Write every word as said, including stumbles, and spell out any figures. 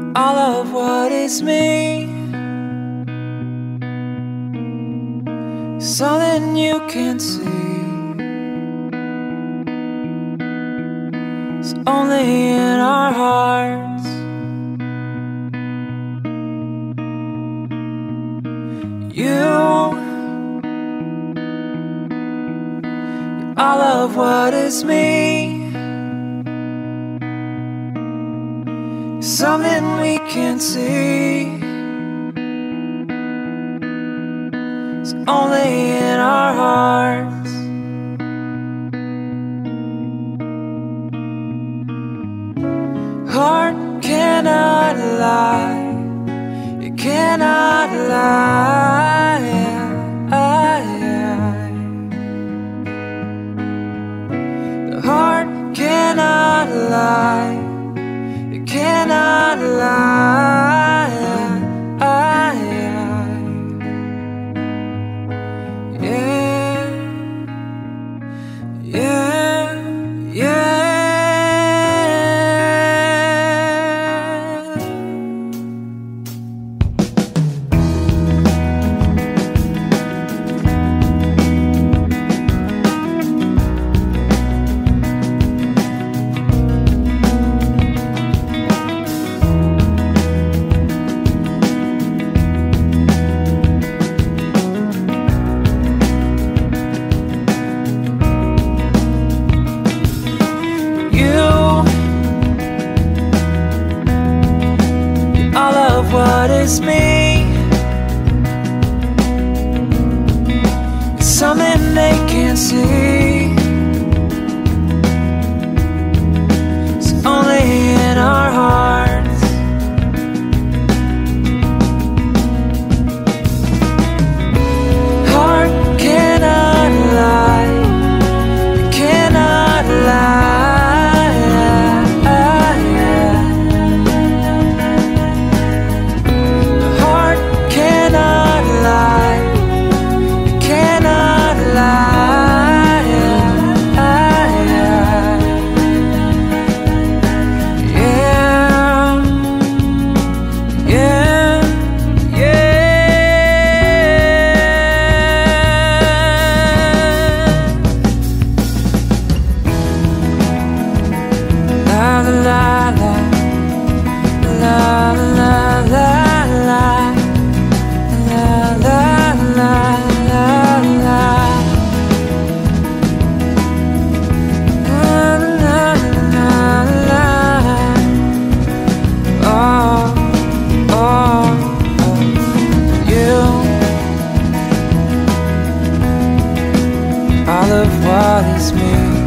all of what is me, something you can't see. It's only in our hearts. You, all of what is me, something we can't see. It's only in our hearts. Heart cannot lie, it cannot lie. The heart cannot lie, it cannot lie. Yeah, yeah, yeah. What is me? It's something they can't see. It's only in our hearts. Heart cannot lie, it cannot lie. All of what is me.